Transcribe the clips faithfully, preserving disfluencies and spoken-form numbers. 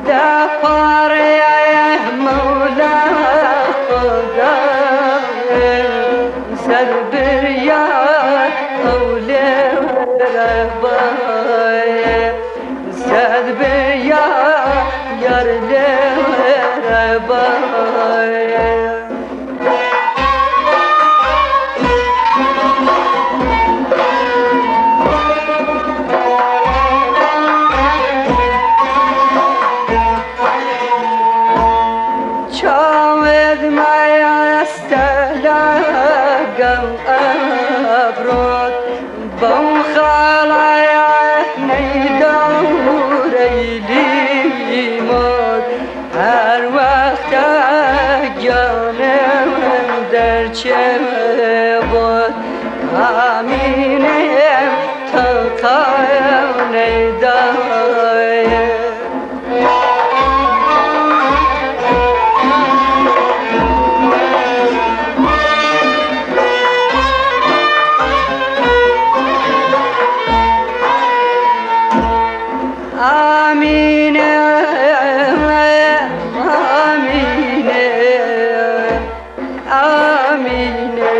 دفار يا مولا خدا سر بريا أولي رباي سر بريا يرلي رباي شاهد ما يستلقم أبرد بوخال نيدور إلي مد هر وقت جانم در چه بود همینم تا قایم نیدایم آمینه آمینه آمینه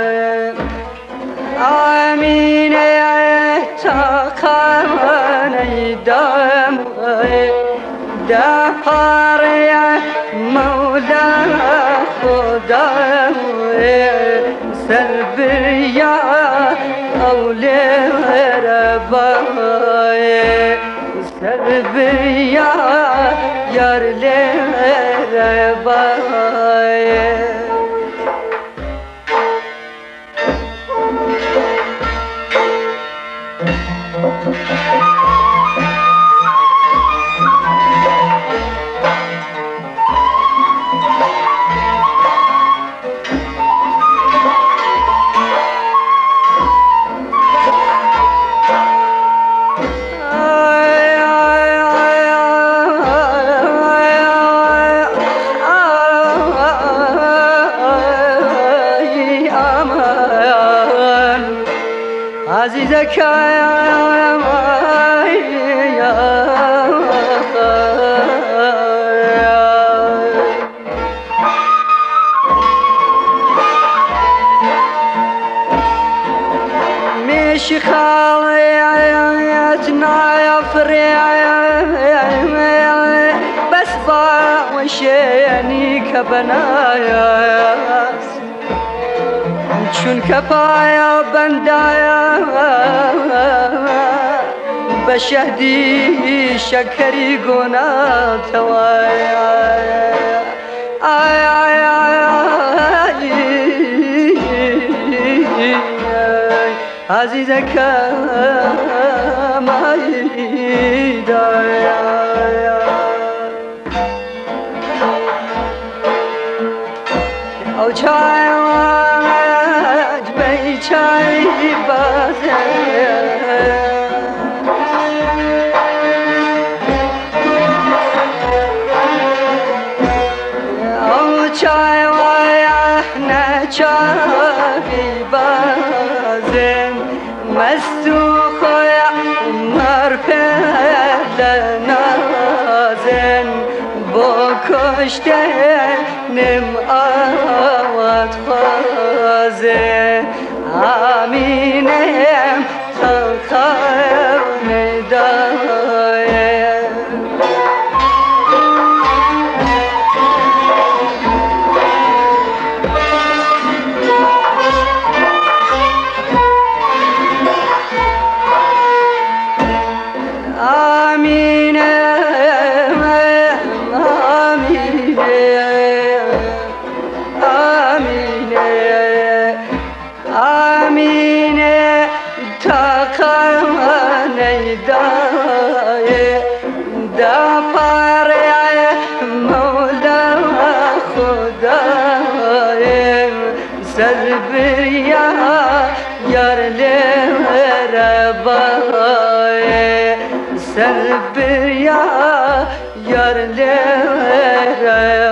آمینه تا قرنی دم دفار مولا خدا سر بریا اولی ربای سر بریا یار لی ربای عزیزک میشی خالیت نافری بس باوشینی کبنایاست چون کپایا بندایا بشهدی شکری گنا توایا آی آی آی عزیزک مایی دایا او چای چای بازه او چای وایحنا چای بازه مستو خویا مرپل نازن با کشته نم آوات خوازه آمینم تا خواهم دایم آمینم آمینم آمینه تا قرنی دایه دفار مولا خدای سر بریا یار لی ربای سر بریا یار لی ربای